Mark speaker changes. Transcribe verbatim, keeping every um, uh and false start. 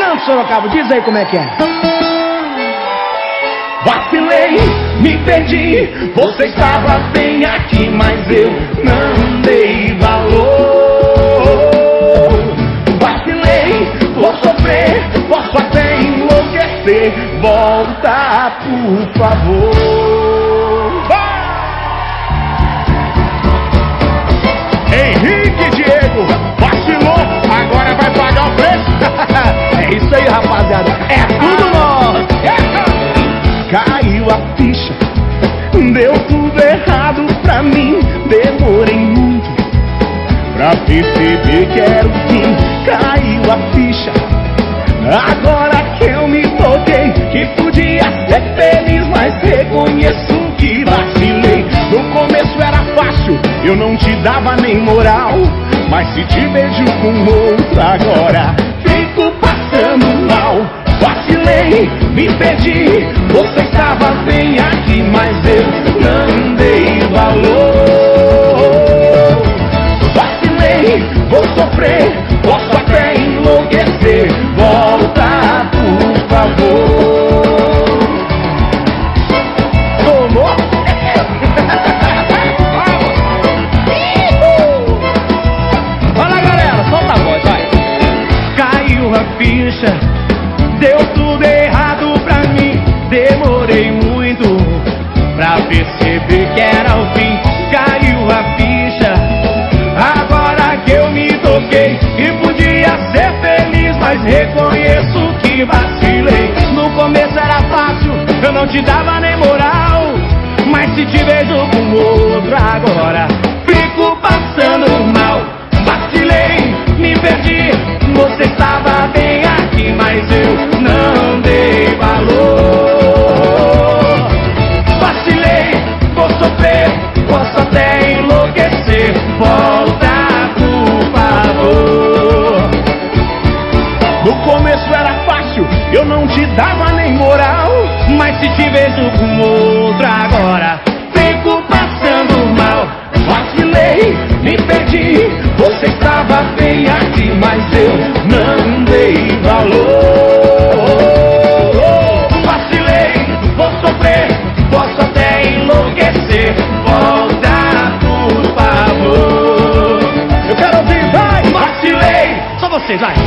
Speaker 1: Canta, Sorocaba, diz aí como é que é.
Speaker 2: Vacilei, me perdi, você estava bem aqui, mas eu não dei valor. Vacilei, vou sofrer, posso até enlouquecer, volta por favor. Henrique Diego, vacilou, agora vai pagar o preço.
Speaker 1: É isso aí, rapaziada, é tudo nosso.
Speaker 2: Caiu a ficha, deu tudo errado pra mim. Demorei muito pra perceber que era o fim. Caiu a ficha, agora que eu me toquei que podia ser feliz, mas reconheço que vacilei. No começo era fácil, eu não te dava nem moral, mas se te vejo com outro agora fico passando mal. Vacilei, me perdi, você estava bem aqui, mas eu não dei valor. Vacilei, vou sofrer, posso até enlouquecer, volta por favor. Tomou?
Speaker 1: Fala, galera, solta a voz, vai.
Speaker 2: Caiu a ficha, deu tudo errado pra mim. Demorei muito pra perceber que era o fim. Caiu a ficha, agora que eu me toquei e podia ser feliz, mas reconheço que vacilei. No começo era fácil, eu não te dava nem moral, mas se te vejo com outro agora fico passando mal. Vacilei, me perdi, você estava bem aqui, mas eu não dei valor. Vacilei, vou sofrer, posso até enlouquecer, volta por favor. No começo era fácil, eu não te dava nem moral, mas se te vejo com outra agora fico passando mal. Vacilei, me perdi, você estava bem aqui, mas eu não dei valor. Vacilei, vou sofrer, posso até enlouquecer, volta por favor. Eu quero ouvir, vai! Vacilei,
Speaker 1: Só vocês, vai.